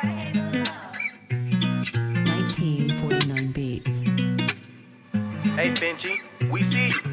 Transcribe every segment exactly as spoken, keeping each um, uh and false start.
nineteen forty-nine Beats. Hey Benji, we see you.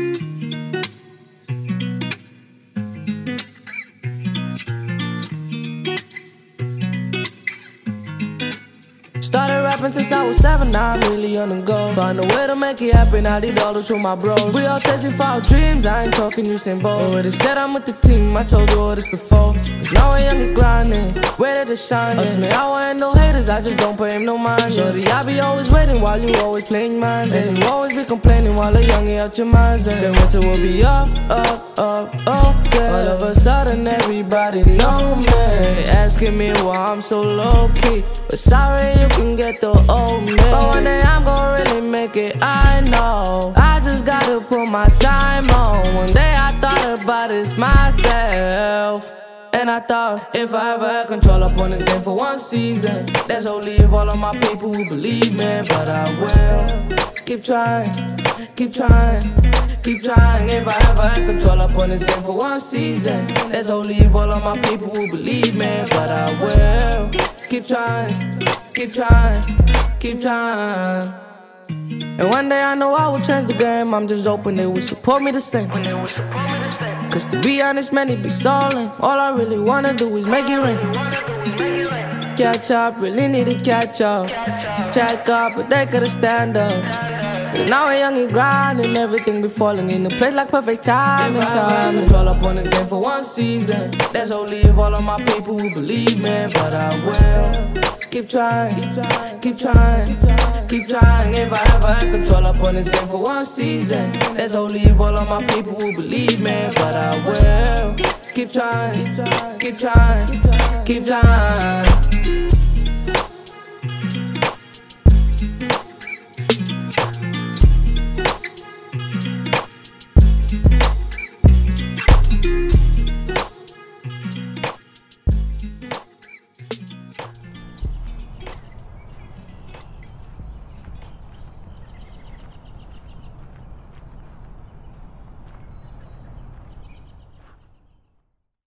Started rapping since I was seven, now I'm really on the go. Find a way to make it happen, I did all this with my bros. We all chasing for our dreams, I ain't talking Usain Bolt. Already said I'm with the team, I told you all this before. Cause now I young and grinding, ready to shine. Us me, I want no haters, I just don't pay him no mind. Shorty, I be always waiting while you always playing mine. And you always be complaining while a youngie out your minds. And then winter will be up, up, up, okay. All of a sudden everybody know me, asking me why I'm so low-key. But sorry, you can get the old me. But one day I'm gonna really make it, I know. I just gotta put my time on. One day I thought about this myself, and I thought, if I ever had control up on this game for one season, that's only if all of my people who believe me. But I will keep trying, keep trying, keep trying. If I ever had control up on this game for one season, that's only if all of my people who believe me. But I will keep trying, keep trying, keep trying. And one day I know I will change the game. I'm just hoping they will support me the same. Cause to be honest, man, it be stalling. All I really wanna do is make it rain. Catch up, really need to catch up. Check up, but they couldn't stand up. Cause now we're young and grinding, everything be falling into place like perfect time and time. If I control up on this game for one season, that's only if all of my people who believe me. But I will keep trying, keep trying, keep trying. If I ever had control up on this game for one season, that's only if all of my people who believe me. But I will keep trying, keep trying, keep trying.